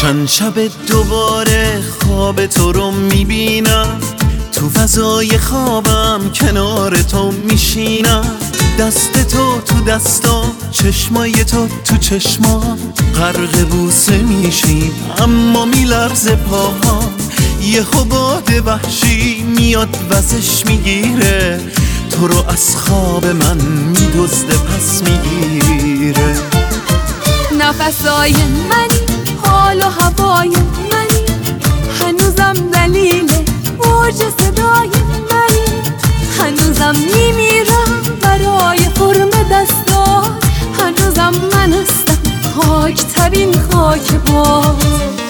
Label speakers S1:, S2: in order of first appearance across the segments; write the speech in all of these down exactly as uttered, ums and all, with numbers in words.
S1: چند شب دوباره خواب تو رو میبینم، تو فضای خوابم کنار تو میشینم، دست تو تو دستام، چشمای تو تو چشمام، غرق بوسه میشیم اما میلرزه پاهام. یه باد وحشی میاد وزش میگیره، تو رو از خواب من میدزده پس میگیره.
S2: نفسای منی، حال و هوای منی، هنوزم دلیل موج صدای منی، هنوزم میمیرم برای فرم دستات، هنوزم من هستم خاکترین خاک باد.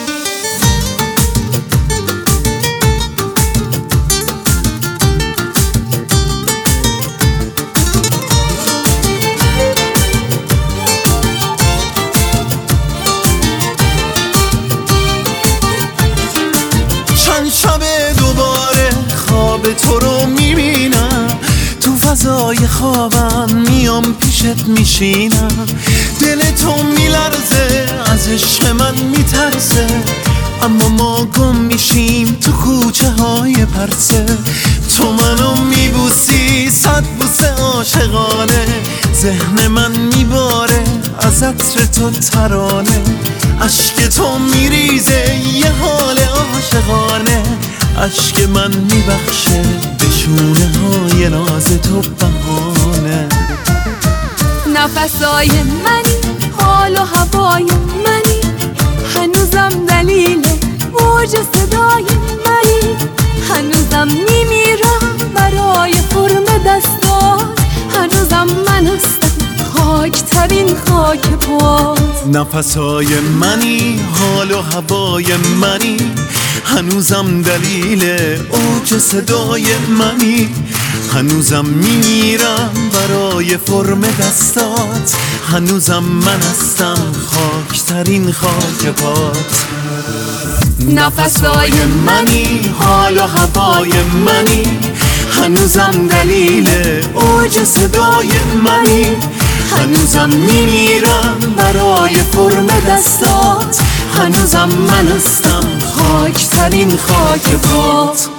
S1: شب دوباره خواب تو رو میبینم، تو فضای خوابم میام پیشت میشینم، دل تو میلرزه از عشق من میترسه، اما ما گم میشیم تو کوچه های پرسه. تو منو میبوسی صد بوسه عاشقانه، ذهن من میباره از عطر تو ترانه، اشک تو میریزه یه حال عاشقانه، اشک من میبخشه به شونه های ناز تو بهانه.
S2: نفسای منی، حال و هوای منی، هنوزم دلیل موج صدای منی، هنوزم میمیرم برای فرم دستات، هنوزم من هستم خاکترین خاک پات.
S1: نفسای منی، حال و هوای منی، هنوزم دلیل اوج صدای منی، هنوزم میمیرم برای فرم دستات، هنوزم من هستم خاکترین خاک پات.
S2: نفسای
S1: منی، حال و هوای منی، هنوزم دلیل اوج صدای منی، هنوزم میمیرم برای فرم دستات، هنوزم من هستم خاکترین خاک پات.